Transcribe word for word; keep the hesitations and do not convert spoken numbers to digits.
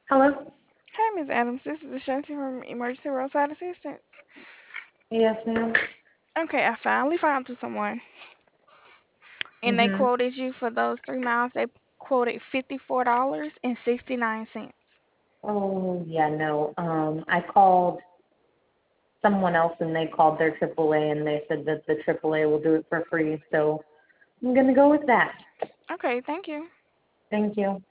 Hello? Hi, Miss Adams. This is Ashanti from Emergency Roadside Assistance. Yes, ma'am. Okay, I finally found you someone, and they Mhm. quoted you for those three miles. They quoted fifty-four dollars and sixty-nine cents. Oh, yeah, no. Um, I called someone else and they called their triple A and they said that the triple A will do it for free. So I'm gonna go with that. Okay, thank you. Thank you.